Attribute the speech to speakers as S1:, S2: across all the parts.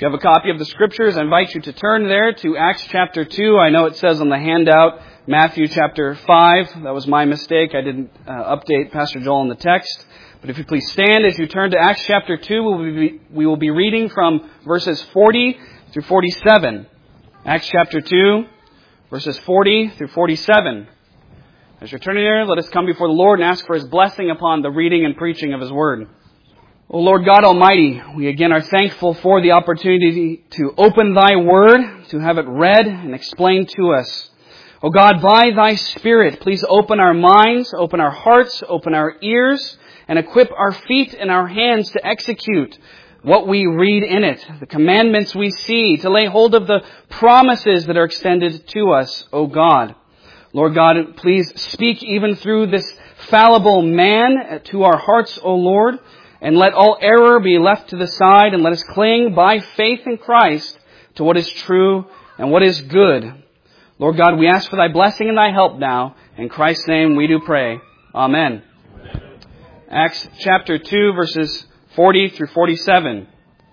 S1: If you have a copy of the Scriptures, I invite you to turn there to Acts chapter 2. I know it says on the handout Matthew chapter 5. That was my mistake. I didn't update Pastor Joel on the text. But if you please stand as you turn to Acts chapter 2, we will be reading from verses 40 through 47. Acts chapter 2, verses 40 through 47. As you're turning there, let us come before the Lord and ask for His blessing upon the reading and preaching of His Word. O Lord God Almighty, we again are thankful for the opportunity to open Thy Word, to have it read and explained to us. O God, by Thy Spirit, please open our minds, open our hearts, open our ears, and equip our feet and our hands to execute what we read in it, the commandments we see, to lay hold of the promises that are extended to us, O God. Lord God, please speak even through this fallible man to our hearts, O Lord, and let all error be left to the side, and let us cling by faith in Christ to what is true and what is good. Lord God, we ask for Thy blessing and Thy help now. In Christ's name we do pray. Amen. Acts chapter 2, verses 40 through 47.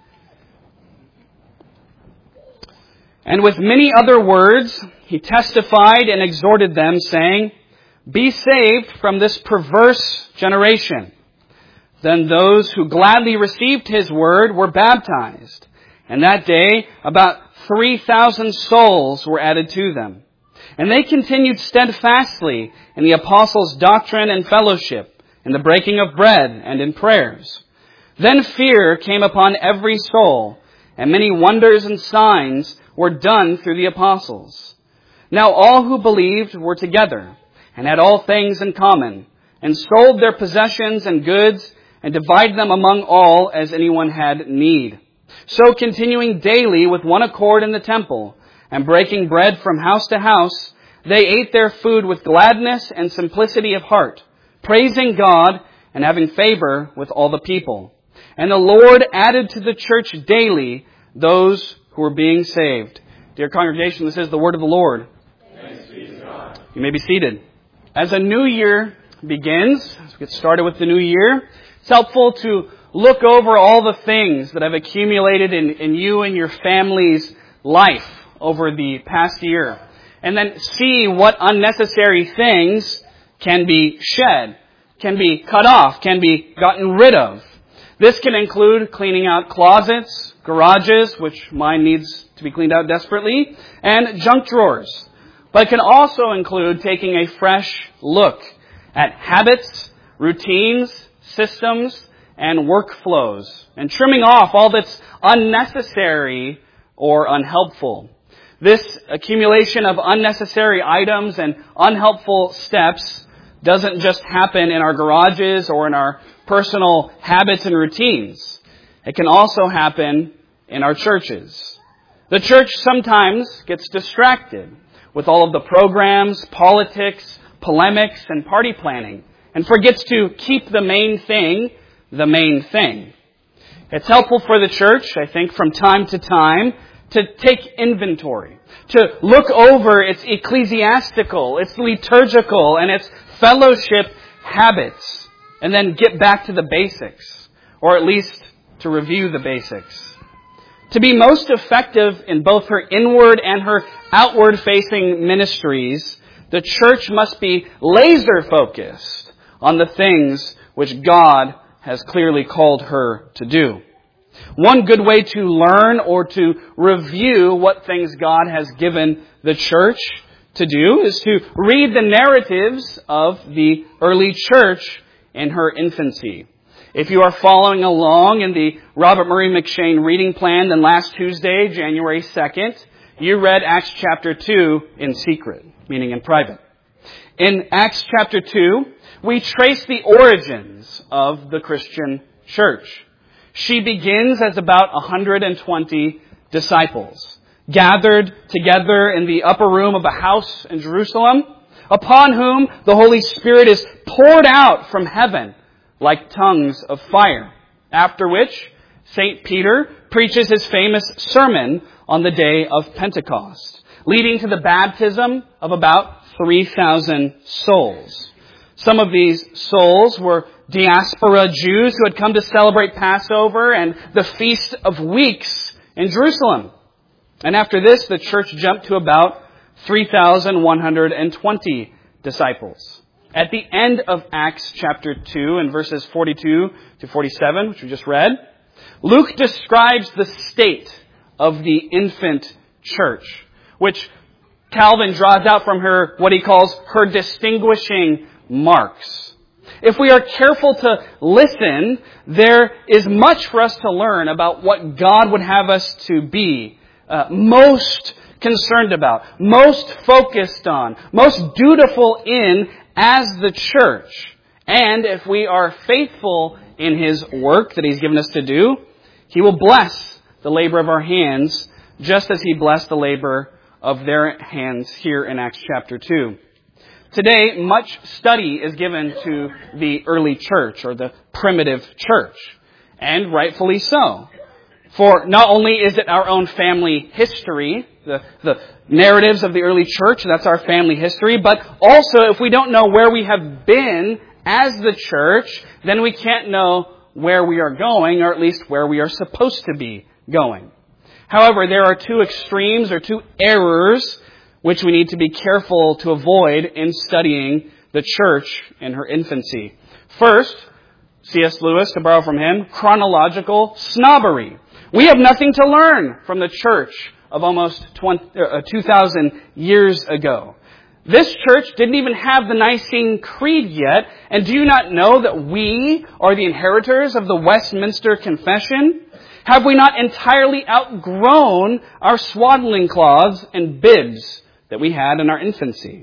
S1: And with many other words, he testified and exhorted them, saying, Be saved from this perverse generation. Then those who gladly received his word were baptized. And that day, about 3,000 souls were added to them. And they continued steadfastly in the apostles' doctrine and fellowship, in the breaking of bread and in prayers. Then fear came upon every soul, and many wonders and signs were done through the apostles. Now all who believed were together, and had all things in common, and sold their possessions and goods, and divided them among all as anyone had need. So continuing daily with one accord in the temple, and breaking bread from house to house, they ate their food with gladness and simplicity of heart, praising God and having favor with all the people. And the Lord added to the church daily those who were being saved. Dear congregation, this is the word of the Lord.
S2: Thanks be to God.
S1: You may be seated. As a new year begins, as we get started with the new year, it's helpful to look over all the things that have accumulated in you and your family's life over the past year. And then see what unnecessary things can be shed, can be cut off, can be gotten rid of. This can include cleaning out closets, garages, which mine needs to be cleaned out desperately, and junk drawers. But it can also include taking a fresh look at habits, routines, systems, and workflows, and trimming off all that's unnecessary or unhelpful. This accumulation of unnecessary items and unhelpful steps doesn't just happen in our garages or in our personal habits and routines. It can also happen in our churches. The church sometimes gets distracted with all of the programs, politics, polemics, and party planning, and forgets to keep the main thing the main thing. It's helpful for the church, I think, from time to time, to take inventory, to look over its ecclesiastical, its liturgical, and its fellowship habits, and then get back to the basics, or at least to review the basics. To be most effective in both her inward and her outward-facing ministries, the church must be laser-focused on the things which God has clearly called her to do. One good way to learn or to review what things God has given the church to do is to read the narratives of the early church in her infancy. If you are following along in the Robert Murray McShane reading plan, then last Tuesday, January 2nd, you read Acts chapter 2 in secret, meaning in private. In Acts chapter 2, we trace the origins of the Christian church. She begins as about 120 disciples, gathered together in the upper room of a house in Jerusalem, upon whom the Holy Spirit is poured out from heaven like tongues of fire. After which, St. Peter preaches his famous sermon on the day of Pentecost, leading to the baptism of about 3,000 souls. Some of these souls were diaspora Jews who had come to celebrate Passover and the Feast of Weeks in Jerusalem. And after this, the church jumped to about 3,120 disciples. At the end of Acts chapter 2 in verses 42 to 47, which we just read, Luke describes the state of the infant church, which Calvin draws out from her what he calls her distinguishing marks. If we are careful to listen, there is much for us to learn about what God would have us to be most concerned about, most focused on, most dutiful in as the church. And if we are faithful in His work that He's given us to do, He will bless the labor of our hands just as He blessed the labor of their hands here in Acts chapter 2. Today, much study is given to the early church or the primitive church, and rightfully so. For not only is it our own family history, the narratives of the early church, that's our family history, but also if we don't know where we have been as the church, then we can't know where we are going, or at least where we are supposed to be going. However, there are two extremes or two errors which we need to be careful to avoid in studying the church in her infancy. First, C.S. Lewis, to borrow from him, chronological snobbery. We have nothing to learn from the church of almost 2,000 years ago. This church didn't even have the Nicene Creed yet, and do you not know that we are the inheritors of the Westminster Confession? Have we not entirely outgrown our swaddling cloths and bibs that we had in our infancy?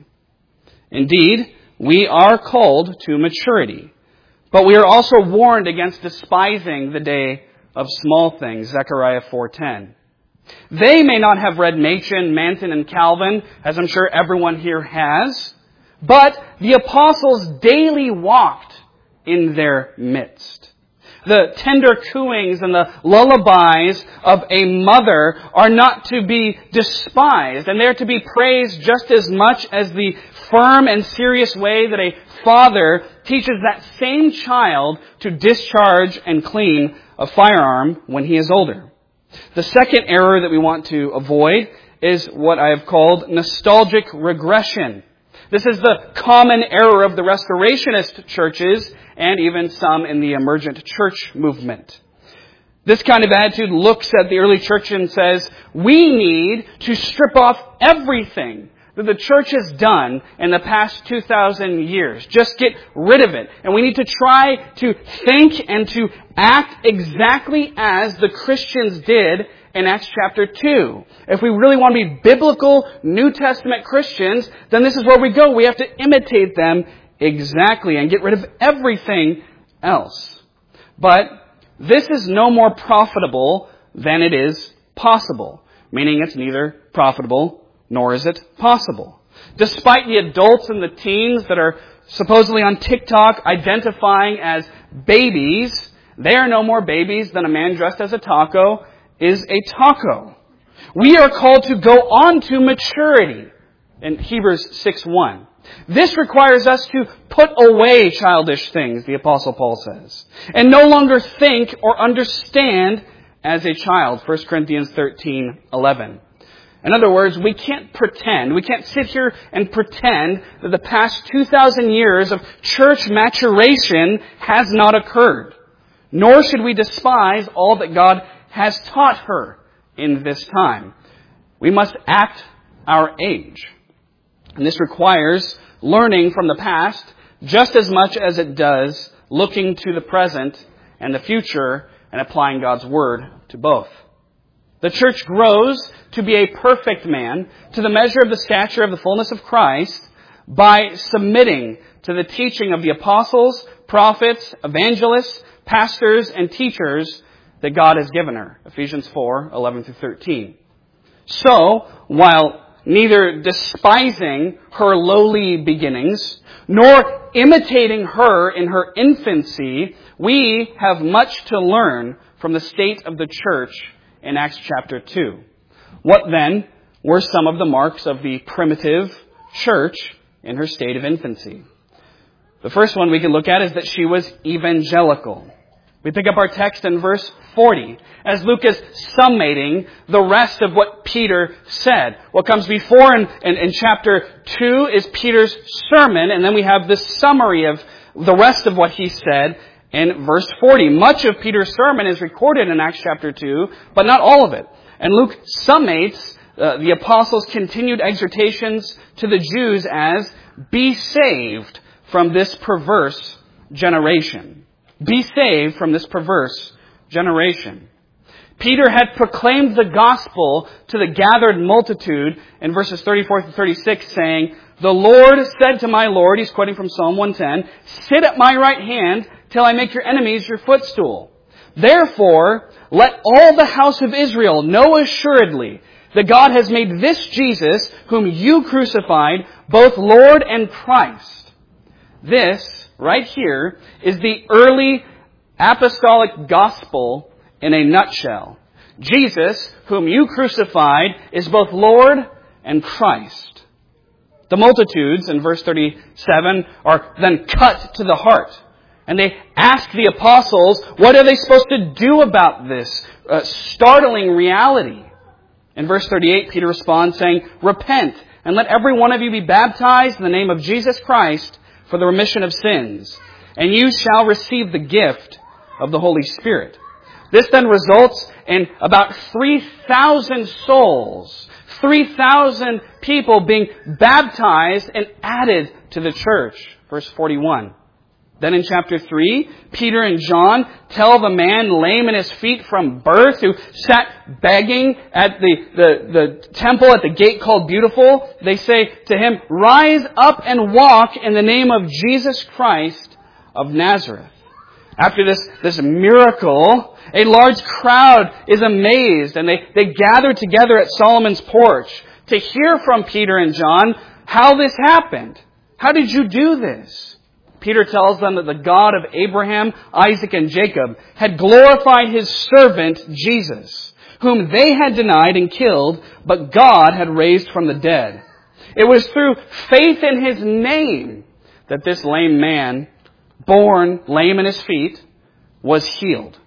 S1: Indeed, we are called to maturity, but we are also warned against despising the day of small things, Zechariah 4:10. They may not have read Machen, Manton, and Calvin, as I'm sure everyone here has, but the apostles daily walked in their midst. The tender cooings and the lullabies of a mother are not to be despised, and they're to be praised just as much as the firm and serious way that a father teaches that same child to discharge and clean a firearm when he is older. The second error that we want to avoid is what I have called nostalgic regression. This is the common error of the Restorationist churches and even some in the emergent church movement. This kind of attitude looks at the early church and says, we need to strip off everything that the church has done in the past 2,000 years. Just get rid of it. And we need to try to think and to act exactly as the Christians did in Acts chapter 2. If we really want to be biblical New Testament Christians, then this is where we go. We have to imitate them exactly and get rid of everything else. But this is no more profitable than it is possible, meaning it's neither profitable nor is it possible. Despite the adults and the teens that are supposedly on TikTok identifying as babies, they are no more babies than a man dressed as a taco is a taco. We are called to go on to maturity in Hebrews 6:1. This requires us to put away childish things, the Apostle Paul says, and no longer think or understand as a child, 1 Corinthians 13:11. In other words, we can't pretend, we can't sit here and pretend that the past 2,000 years of church maturation has not occurred. Nor should we despise all that God has taught her in this time. We must act our age. And this requires learning from the past just as much as it does looking to the present and the future and applying God's Word to both. The church grows to be a perfect man to the measure of the stature of the fullness of Christ by submitting to the teaching of the apostles, prophets, evangelists, pastors, and teachers that God has given her. Ephesians 4:11-13. So, while neither despising her lowly beginnings, nor imitating her in her infancy, we have much to learn from the state of the church in Acts chapter 2. What then were some of the marks of the primitive church in her state of infancy? The first one we can look at is that she was evangelical. We pick up our text in verse 40 as Luke is summating the rest of what Peter said. What comes before in chapter 2 is Peter's sermon, and then we have this summary of the rest of what he said in verse 40. Much of Peter's sermon is recorded in Acts chapter 2, but not all of it. And Luke summates the apostles' continued exhortations to the Jews as, be saved from this perverse generation. Be saved from this perverse generation. Peter had proclaimed the gospel to the gathered multitude in verses 34 to 36, saying, the Lord said to my Lord, he's quoting from Psalm 110, sit at my right hand till I make your enemies your footstool. Therefore, let all the house of Israel know assuredly that God has made this Jesus, whom you crucified, both Lord and Christ. This, right here, is the early apostolic gospel in a nutshell. Jesus, whom you crucified, is both Lord and Christ. The multitudes, in verse 37, are then cut to the heart. And they ask the apostles, what are they supposed to do about this startling reality? In verse 38, Peter responds saying, repent and let every one of you be baptized in the name of Jesus Christ for the remission of sins, and you shall receive the gift of the Holy Spirit. This then results in about 3,000 souls, 3,000 people being baptized and added to the church. Verse 41. Then in chapter 3, Peter and John tell the man lame in his feet from birth who sat begging at the temple at the gate called Beautiful. They say to him, rise up and walk in the name of Jesus Christ of Nazareth. After this miracle, a large crowd is amazed and they gather together at Solomon's porch to hear from Peter and John how this happened. How did you do this? Peter tells them that the God of Abraham, Isaac, and Jacob had glorified His servant Jesus, whom they had denied and killed, but God had raised from the dead. It was through faith in His name that this lame man, born lame in his feet, was healed.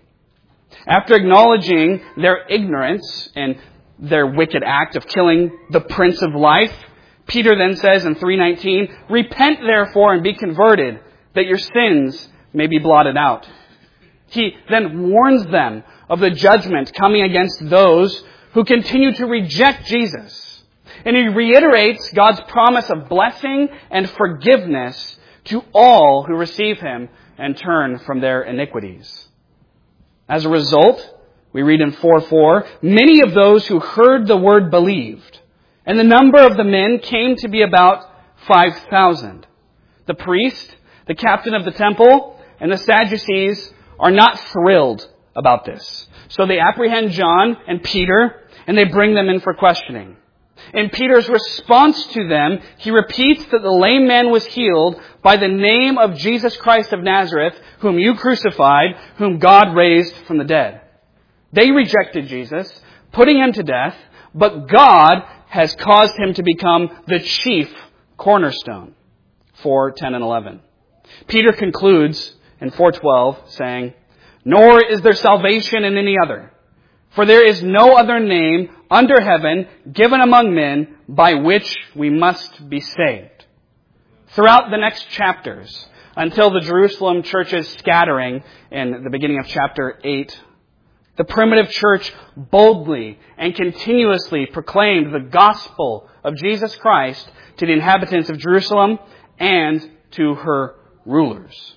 S1: After acknowledging their ignorance and their wicked act of killing the Prince of Life, Peter then says in 3:19, repent therefore and be converted, that your sins may be blotted out. He then warns them of the judgment coming against those who continue to reject Jesus. And he reiterates God's promise of blessing and forgiveness to all who receive Him and turn from their iniquities. As a result, we read in 4:4, many of those who heard the word believed, and the number of the men came to be about 5,000. The priest, the captain of the temple, and the Sadducees are not thrilled about this. So they apprehend John and Peter, and they bring them in for questioning. In Peter's response to them, he repeats that the lame man was healed by the name of Jesus Christ of Nazareth, whom you crucified, whom God raised from the dead. They rejected Jesus, putting Him to death, but God has caused Him to become the chief cornerstone. 4:10 and 11. Peter concludes in 4:12 saying, nor is there salvation in any other, for there is no other name under heaven given among men by which we must be saved. Throughout the next chapters, until the Jerusalem church's scattering in the beginning of chapter 8, the primitive church boldly and continuously proclaimed the gospel of Jesus Christ to the inhabitants of Jerusalem and to her rulers.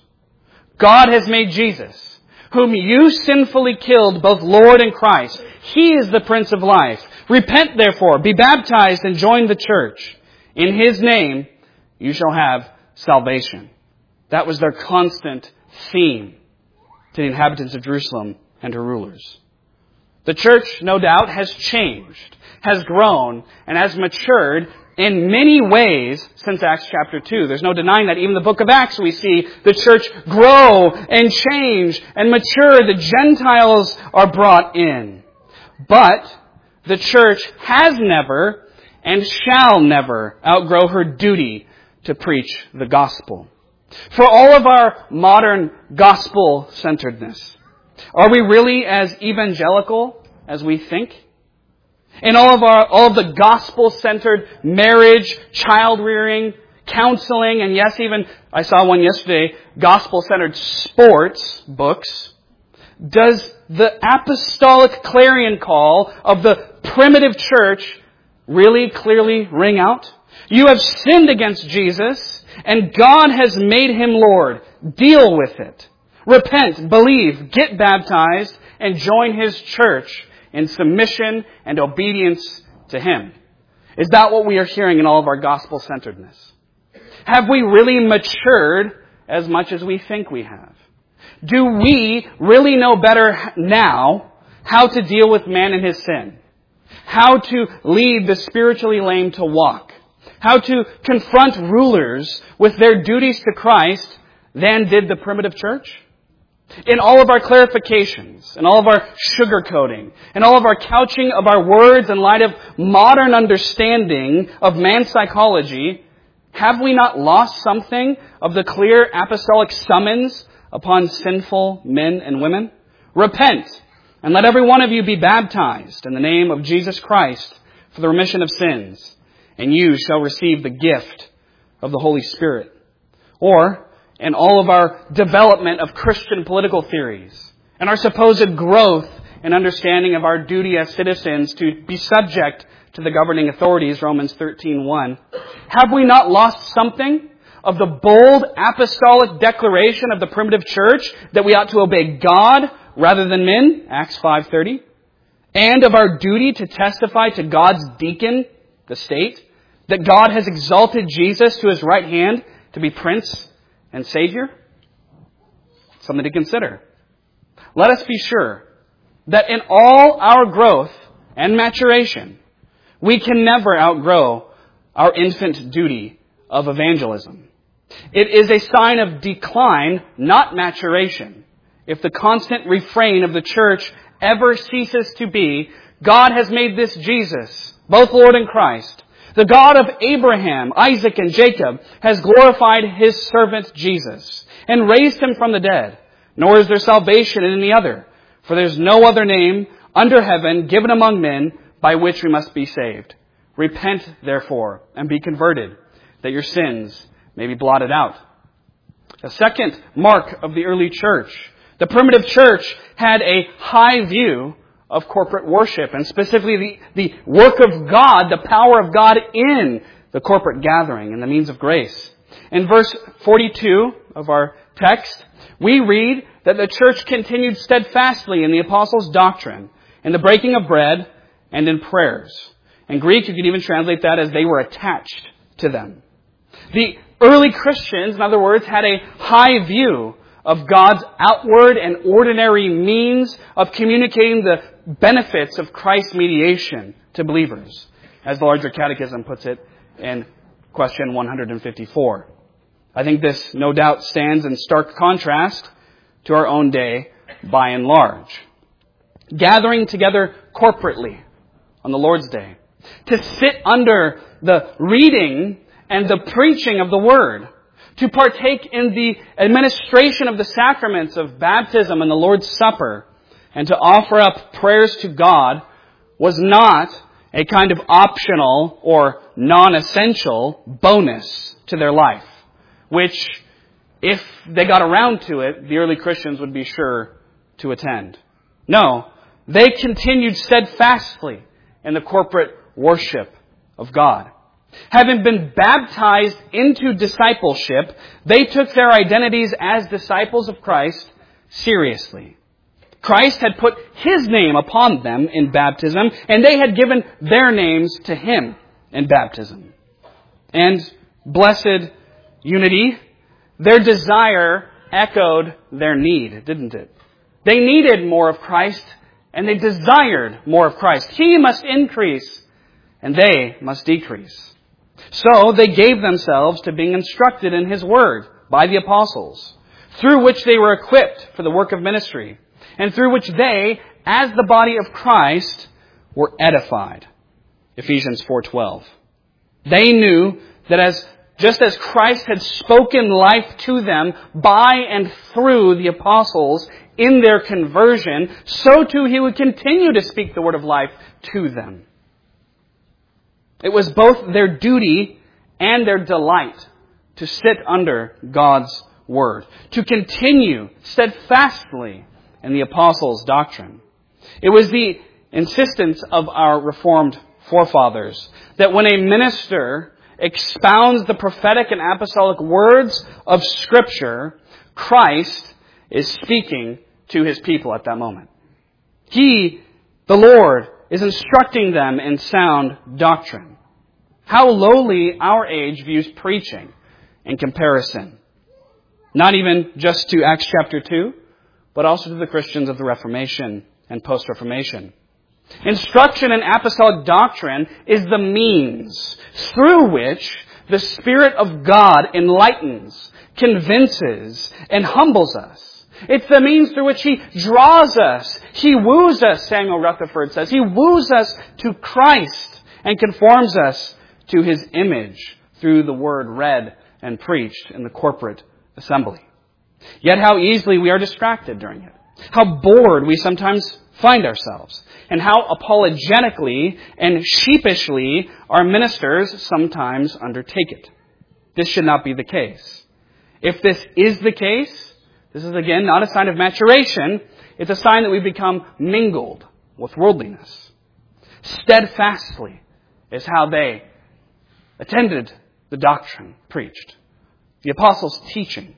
S1: God has made Jesus, whom you sinfully killed, both Lord and Christ. He is the Prince of Life. Repent therefore, be baptized, and join the church. In His name you shall have salvation. That was their constant theme to the inhabitants of Jerusalem and her rulers. The church, no doubt, has changed, has grown, and has matured in many ways since Acts chapter 2. There's no denying that. Even in the book of Acts we see the church grow and change and mature. The Gentiles are brought in. But the church has never and shall never outgrow her duty to preach the gospel. For all of our modern gospel-centeredness, Are we really as evangelical as we think? In all of the gospel-centered marriage, child-rearing, counseling, and yes, even, I saw one yesterday, gospel-centered sports books, does the apostolic clarion call of the primitive church really clearly ring out? You have sinned against Jesus, and God has made Him Lord. Deal with it. Repent, believe, get baptized, and join His church in submission and obedience to Him. Is that what we are hearing in all of our gospel-centeredness? Have we really matured as much as we think we have? Do we really know better now how to deal with man and his sin? How to lead the spiritually lame to walk? How to confront rulers with their duties to Christ than did the primitive church? In all of our clarifications, in all of our sugarcoating, in all of our couching of our words in light of modern understanding of man's psychology, have we not lost something of the clear apostolic summons upon sinful men and women? Repent, and let every one of you be baptized in the name of Jesus Christ for the remission of sins, and you shall receive the gift of the Holy Spirit. Or, in all of our development of Christian political theories, and our supposed growth and understanding of our duty as citizens to be subject to the governing authorities, Romans 13:1, have we not lost something of the bold apostolic declaration of the primitive church that we ought to obey God rather than men, Acts 5:30, and of our duty to testify to God's deacon, the state, that God has exalted Jesus to His right hand to be Prince and Savior? Something to consider. Let us be sure that in all our growth and maturation, we can never outgrow our infant duty of evangelism. It is a sign of decline, not maturation, if the constant refrain of the church ever ceases to be, God has made this Jesus, both Lord and Christ. The God of Abraham, Isaac, and Jacob has glorified His servant Jesus and raised Him from the dead. Nor is there salvation in any other, for there is no other name under heaven given among men by which we must be saved. Repent, therefore, and be converted, that your sins may be blotted out. A second mark of the early church. The primitive church had a high view of corporate worship, and specifically the work of God, the power of God in the corporate gathering and the means of grace. In verse 42 of our text, we read that the church continued steadfastly in the apostles' doctrine, in the breaking of bread, and in prayers. In Greek, you could even translate that as they were attached to them. The early Christians, in other words, had a high view of God's outward and ordinary means of communicating the benefits of Christ's mediation to believers, as the larger catechism puts it in question 154. I think this no doubt stands in stark contrast to our own day by and large. Gathering together corporately on the Lord's Day, to sit under the reading and the preaching of the Word, to partake in the administration of the sacraments of baptism and the Lord's Supper, and to offer up prayers to God was not a kind of optional or non-essential bonus to their life, which, if they got around to it, the early Christians would be sure to attend. No, they continued steadfastly in the corporate worship of God. Having been baptized into discipleship, they took their identities as disciples of Christ seriously. Christ had put His name upon them in baptism, and they had given their names to Him in baptism. And blessed unity, their desire echoed their need, didn't it? They needed more of Christ, and they desired more of Christ. He must increase, and they must decrease. So they gave themselves to being instructed in His Word by the apostles, through which they were equipped for the work of ministry, and through which they, as the body of Christ, were edified. Ephesians 4:12. They knew that just as Christ had spoken life to them by and through the apostles in their conversion, so too He would continue to speak the word of life to them. It was both their duty and their delight to sit under God's word, to continue steadfastly in the apostles' doctrine. It was the insistence of our Reformed forefathers that when a minister expounds the prophetic and apostolic words of Scripture, Christ is speaking to His people at that moment. He, the Lord, is instructing them in sound doctrine. How lowly our age views preaching in comparison. Not even just to Acts chapter 2, but also to the Christians of the Reformation and post-Reformation. Instruction in apostolic doctrine is the means through which the Spirit of God enlightens, convinces, and humbles us. It's the means through which He draws us. He woos us, Samuel Rutherford says. He woos us to Christ and conforms us to His image through the word read and preached in the corporate assembly. Yet how easily we are distracted during it. How bored we sometimes find ourselves. And how apologetically and sheepishly our ministers sometimes undertake it. This should not be the case. If this is the case, this is again not a sign of maturation. It's a sign that we've become mingled with worldliness. Steadfastly is how they attended the doctrine preached. The apostles' teaching.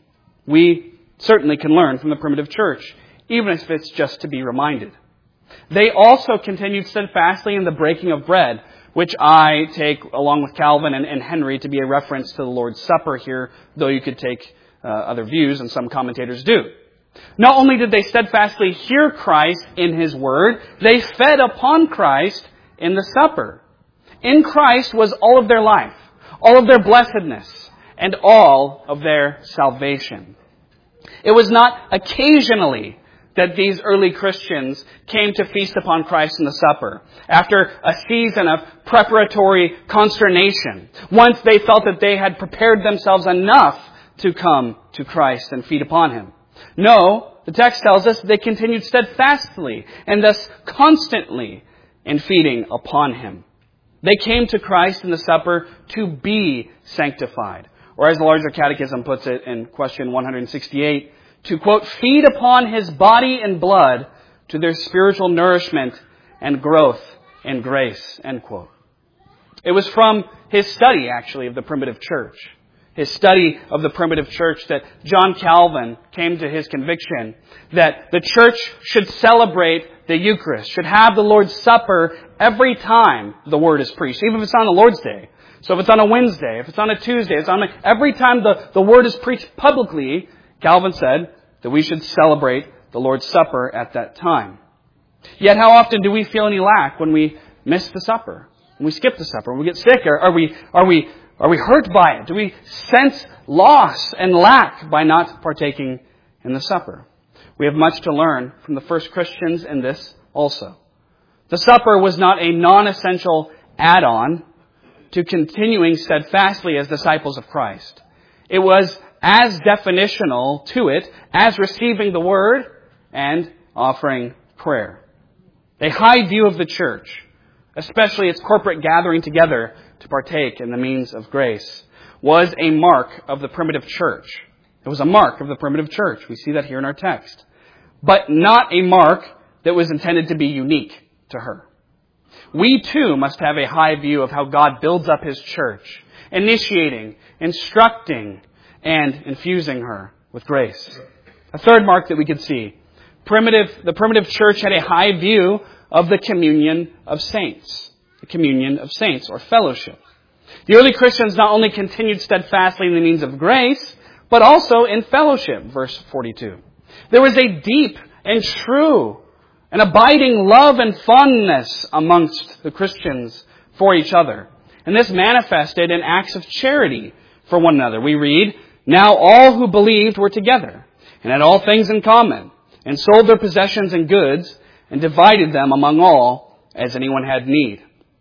S1: We certainly can learn from the primitive church, even if it's just to be reminded. They also continued steadfastly in the breaking of bread, which I take, along with Calvin and Henry, to be a reference to the Lord's Supper here, though you could take other views, and some commentators do. Not only did they steadfastly hear Christ in His Word, they fed upon Christ in the supper. In Christ was all of their life, all of their blessedness, and all of their salvation. It was not occasionally that these early Christians came to feast upon Christ in the supper, after a season of preparatory consternation, once they felt that they had prepared themselves enough to come to Christ and feed upon Him. No, the text tells us they continued steadfastly and thus constantly in feeding upon Him. They came to Christ in the supper to be sanctified. Or as the Larger Catechism puts it in question 168, to, quote, feed upon His body and blood to their spiritual nourishment and growth in grace, end quote. It was from his study, actually, of the primitive church, his study of the primitive church, that John Calvin came to his conviction that the church should celebrate the Eucharist, should have the Lord's Supper every time the Word is preached, even if it's on the Lord's Day. So if it's on a Wednesday, if it's on a Tuesday, every time the Word is preached publicly, Calvin said that we should celebrate the Lord's Supper at that time. Yet how often do we feel any lack when we miss the supper? When we skip the supper? When we get sick? Are we hurt by it? Do we sense loss and lack by not partaking in the supper? We have much to learn from the first Christians in this also. The supper was not a non-essential add-on to continuing steadfastly as disciples of Christ. It was as definitional to it as receiving the Word and offering prayer. A high view of the church, especially its corporate gathering together to partake in the means of grace, was a mark of the primitive church. It was a mark of the primitive church. We see that here in our text. But not a mark that was intended to be unique to her. We too must have a high view of how God builds up His church, initiating, instructing, and infusing her with grace. A third mark that we could see. The primitive church had a high view of the communion of saints. The communion of saints, or fellowship. The early Christians not only continued steadfastly in the means of grace, but also in fellowship, verse 42. There was a deep and true and abiding love and fondness amongst the Christians for each other. And this manifested in acts of charity for one another. We read, now all who believed were together and had all things in common, and sold their possessions and goods, and divided them among all as anyone had need.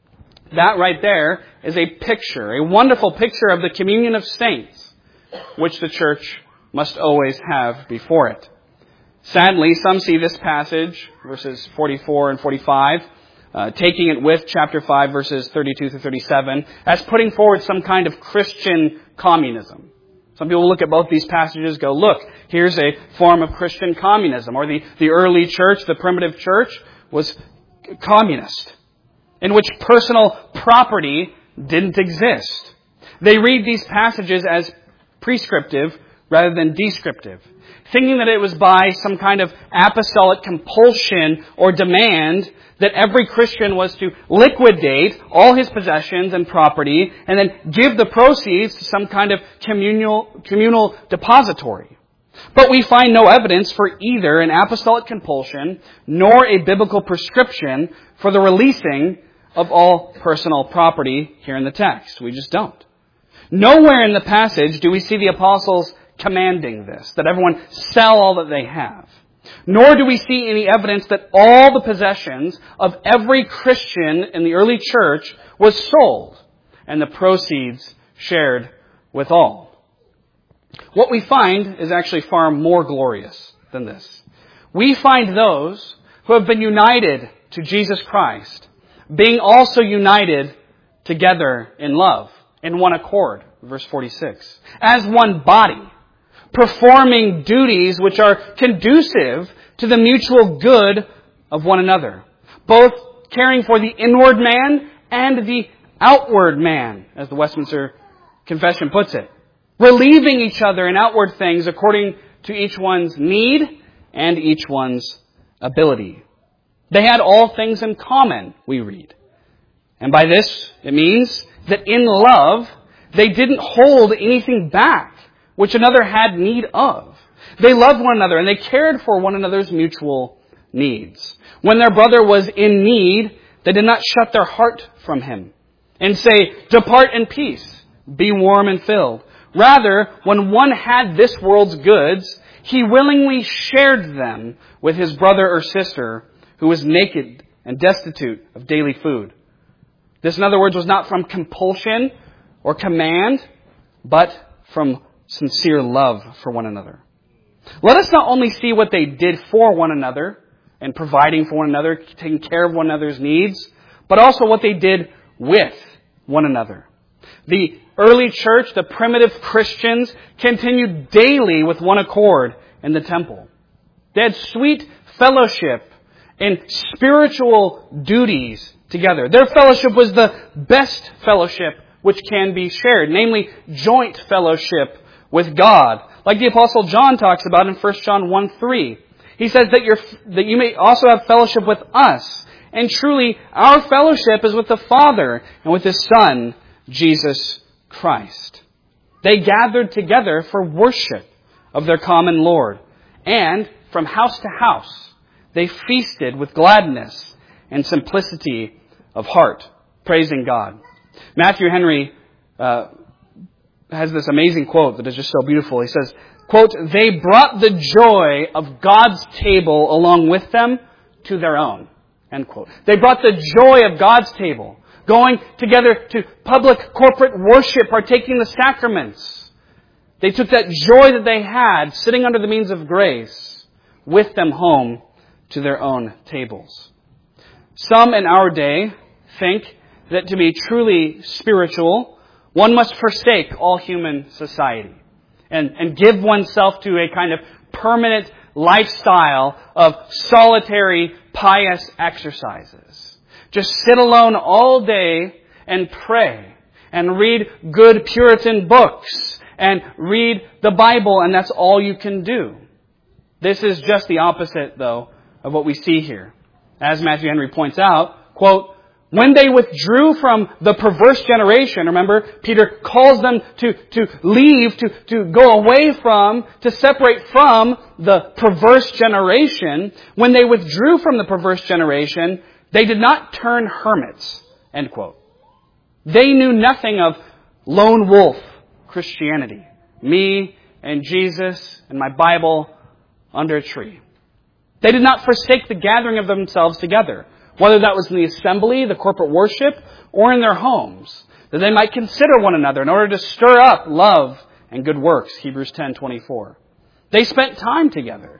S1: That right there is a picture, a wonderful picture of the communion of saints, which the church must always have before it. Sadly, some see this passage, verses 44 and 45, taking it with chapter 5, verses 32 through 37, as putting forward some kind of Christian communism. Some people look at both these passages and go, look, here's a form of Christian communism. Or the early church, the primitive church, was communist, in which personal property didn't exist. They read these passages as prescriptive rather than descriptive, thinking that it was by some kind of apostolic compulsion or demand that every Christian was to liquidate all his possessions and property and then give the proceeds to some kind of communal depository. But we find no evidence for either an apostolic compulsion nor a biblical prescription for the releasing of all personal property here in the text. We just don't. Nowhere in the passage do we see the apostles commanding this, that everyone sell all that they have. Nor do we see any evidence that all the possessions of every Christian in the early church was sold and the proceeds shared with all. What we find is actually far more glorious than this. We find those who have been united to Jesus Christ being also united together in love, in one accord, verse 46, as one body, performing duties which are conducive to the mutual good of one another, both caring for the inward man and the outward man, as the Westminster Confession puts it, relieving each other in outward things according to each one's need and each one's ability. They had all things in common, we read. And by this, it means that in love, they didn't hold anything back which another had need of. They loved one another and they cared for one another's mutual needs. When their brother was in need, they did not shut their heart from him and say, "Depart in peace, be warm and filled." Rather, when one had this world's goods, he willingly shared them with his brother or sister who was naked and destitute of daily food. This, in other words, was not from compulsion or command, but from sincere love for one another. Let us not only see what they did for one another and providing for one another, taking care of one another's needs, but also what they did with one another. The early church, the primitive Christians, continued daily with one accord in the temple. They had sweet fellowship and spiritual duties together. Their fellowship was the best fellowship which can be shared, namely joint fellowship with God. Like the Apostle John talks about in 1 John 1:3. He says that you may also have fellowship with us. And truly, our fellowship is with the Father and with His Son, Jesus Christ. They gathered together for worship of their common Lord. And from house to house, they feasted with gladness and simplicity of heart, praising God. Matthew Henry has this amazing quote that is just so beautiful. He says, quote, "They brought the joy of God's table along with them to their own." End quote. They brought the joy of God's table, going together to public corporate worship, partaking the sacraments. They took that joy that they had, sitting under the means of grace, with them home to their own tables. Some in our day think that to be truly spiritual, one must forsake all human society and give oneself to a kind of permanent lifestyle of solitary, pious exercises. Just sit alone all day and pray and read good Puritan books and read the Bible, and that's all you can do. This is just the opposite, though, of what we see here. As Matthew Henry points out, quote, "When they withdrew from the perverse generation," remember, Peter calls them to leave, to go away from, to separate from the perverse generation. When they withdrew from the perverse generation, they did not turn hermits, end quote. They knew nothing of lone wolf Christianity. Me and Jesus and my Bible under a tree. They did not forsake the gathering of themselves together, whether that was in the assembly, the corporate worship, or in their homes, that they might consider one another in order to stir up love and good works, Hebrews 10:24. They spent time together,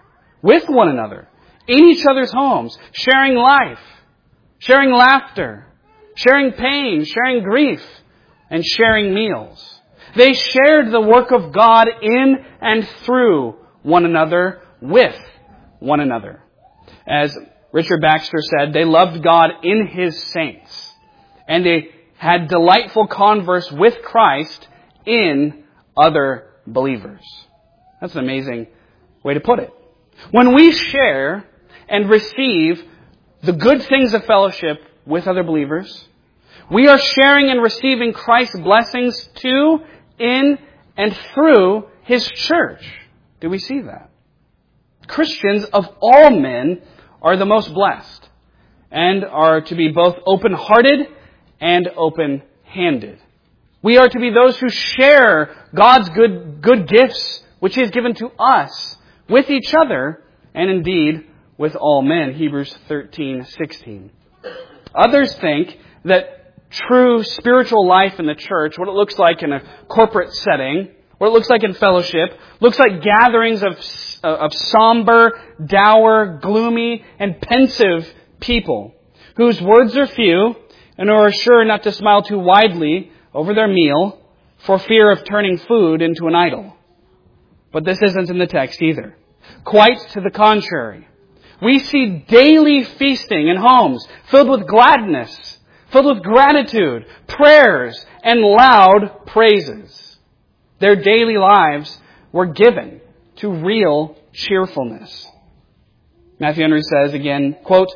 S1: with one another, in each other's homes, sharing life, sharing laughter, sharing pain, sharing grief, and sharing meals. They shared the work of God in and through one another, with one another. As Richard Baxter said, they loved God in His saints, and they had delightful converse with Christ in other believers. That's an amazing way to put it. When we share and receive the good things of fellowship with other believers, we are sharing and receiving Christ's blessings to, in, and through His church. Do we see that? Christians of all men are the most blessed and are to be both open-hearted and open-handed. We are to be those who share God's good gifts which He has given to us with each other and indeed with all men. Hebrews 13:16. Others think that true spiritual life in the church, what it looks like in a corporate setting, what it looks like in fellowship, looks like gatherings of somber, dour, gloomy, and pensive people whose words are few and who are sure not to smile too widely over their meal for fear of turning food into an idol. But this isn't in the text either. Quite to the contrary. We see daily feasting in homes filled with gladness, filled with gratitude, prayers, and loud praises. Their daily lives were given to real cheerfulness. Matthew Henry says again, quote,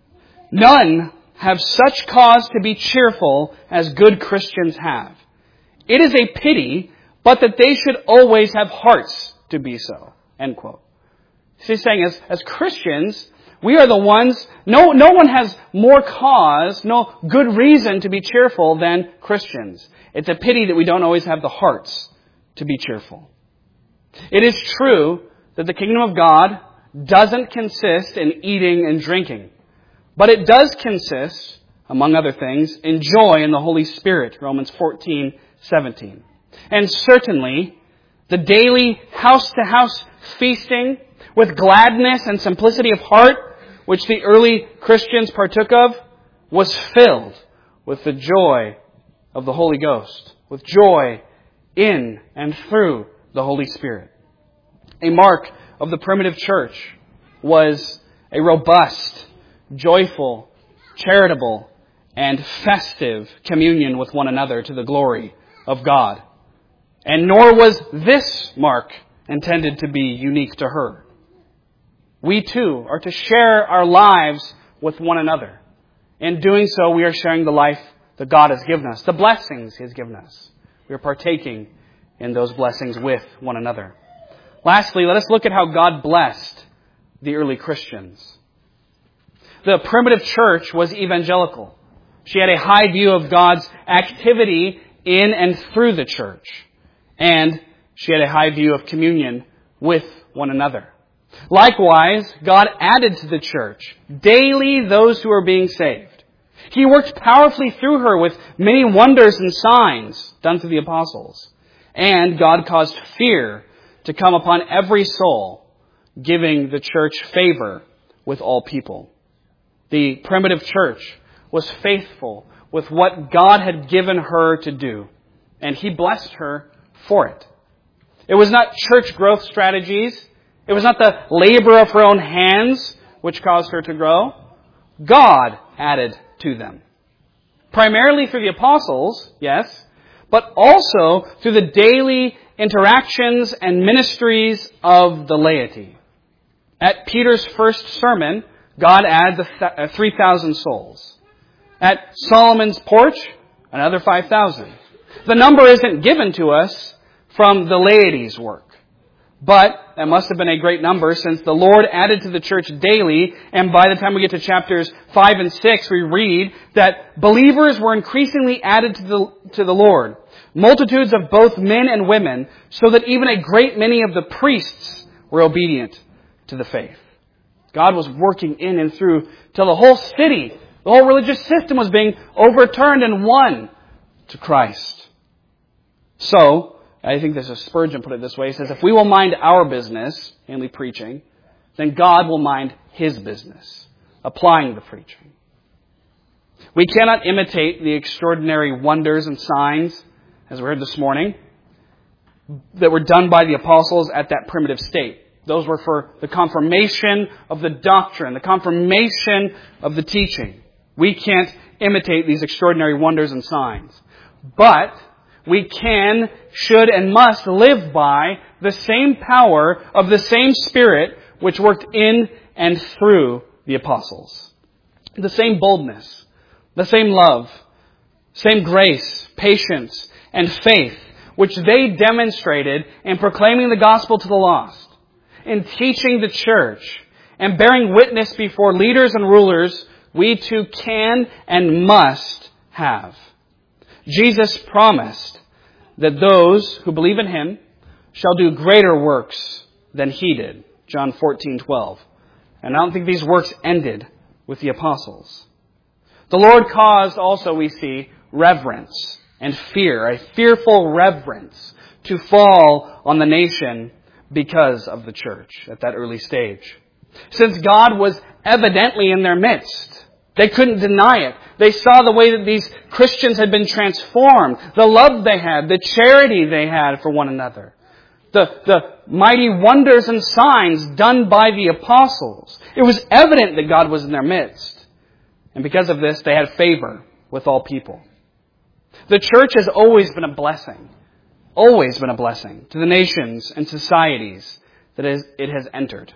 S1: "None have such cause to be cheerful as good Christians have. It is a pity, but that they should always have hearts to be so." End quote. He's saying as Christians, we are the ones, no one has more cause, no good reason to be cheerful than Christians. It's a pity that we don't always have the hearts to be cheerful. It is true that the kingdom of God doesn't consist in eating and drinking, but it does consist, among other things, in joy in the Holy Spirit, Romans 14:17. And certainly, the daily house-to-house feasting with gladness and simplicity of heart, which the early Christians partook of, was filled with the joy of the Holy Ghost, with joy in and through the Holy Spirit. A mark of the primitive church was a robust, joyful, charitable, and festive communion with one another to the glory of God. And nor was this mark intended to be unique to her. We too are to share our lives with one another. In doing so, we are sharing the life that God has given us, the blessings He has given us. We are partaking in those blessings with one another. Lastly, let us look at how God blessed the early Christians. The primitive church was evangelical. She had a high view of God's activity in and through the church. And she had a high view of communion with one another. Likewise, God added to the church daily those who are being saved. He worked powerfully through her with many wonders and signs done through the apostles. And God caused fear to come upon every soul, giving the church favor with all people. The primitive church was faithful with what God had given her to do, and He blessed her for it. It was not church growth strategies. It was not the labor of her own hands which caused her to grow. God added to them. Primarily through the apostles, yes, but also through the daily interactions and ministries of the laity. At Peter's first sermon, God added 3,000 souls. At Solomon's porch, another 5,000. The number isn't given to us from the laity's work. But that must have been a great number, since the Lord added to the church daily, and by the time we get to chapters 5 and 6, we read that believers were increasingly added to the Lord, multitudes of both men and women, so that even a great many of the priests were obedient to the faith. God was working in and through till the whole city, the whole religious system was being overturned and won to Christ. So, I think this is Spurgeon put it this way. He says, if we will mind our business, namely preaching, then God will mind His business, applying the preaching. We cannot imitate the extraordinary wonders and signs, as we heard this morning, that were done by the apostles at that primitive state. Those were for the confirmation of the doctrine, the confirmation of the teaching. We can't imitate these extraordinary wonders and signs. But we can, should, and must live by the same power of the same Spirit which worked in and through the apostles. The same boldness, the same love, same grace, patience, and faith which they demonstrated in proclaiming the gospel to the lost, in teaching the church, and bearing witness before leaders and rulers, we too can and must have. Jesus promised that those who believe in Him shall do greater works than He did. John 14:12. And I don't think these works ended with the apostles. The Lord caused also, we see, reverence and fear, a fearful reverence, to fall on the nation because of the church at that early stage. Since God was evidently in their midst, they couldn't deny it. They saw the way that these Christians had been transformed, the love they had, the charity they had for one another, the mighty wonders and signs done by the apostles. It was evident that God was in their midst. And because of this, they had favor with all people. The church has always been a blessing to the nations and societies that it has entered.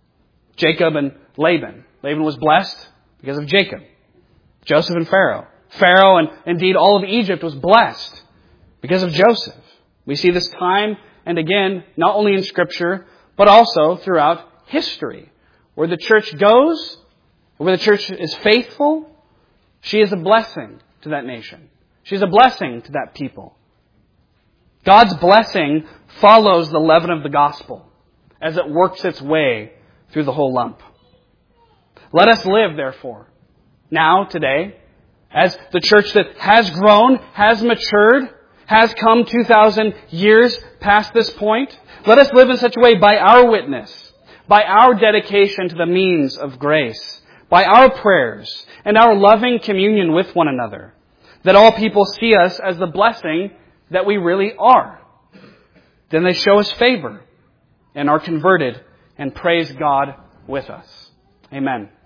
S1: Jacob and Laban. Laban was blessed because of Jacob. Joseph and Pharaoh. Pharaoh and indeed all of Egypt was blessed because of Joseph. We see this time and again, not only in Scripture, but also throughout history. Where the church goes, where the church is faithful, she is a blessing to that nation. She's a blessing to that people. God's blessing follows the leaven of the gospel as it works its way through the whole lump. Let us live, therefore, now, today, as the church that has grown, has matured, has come 2,000 years past this point. Let us live in such a way by our witness, by our dedication to the means of grace, by our prayers, and our loving communion with one another, that all people see us as the blessing that we really are. Then they show us favor and are converted and praise God with us. Amen.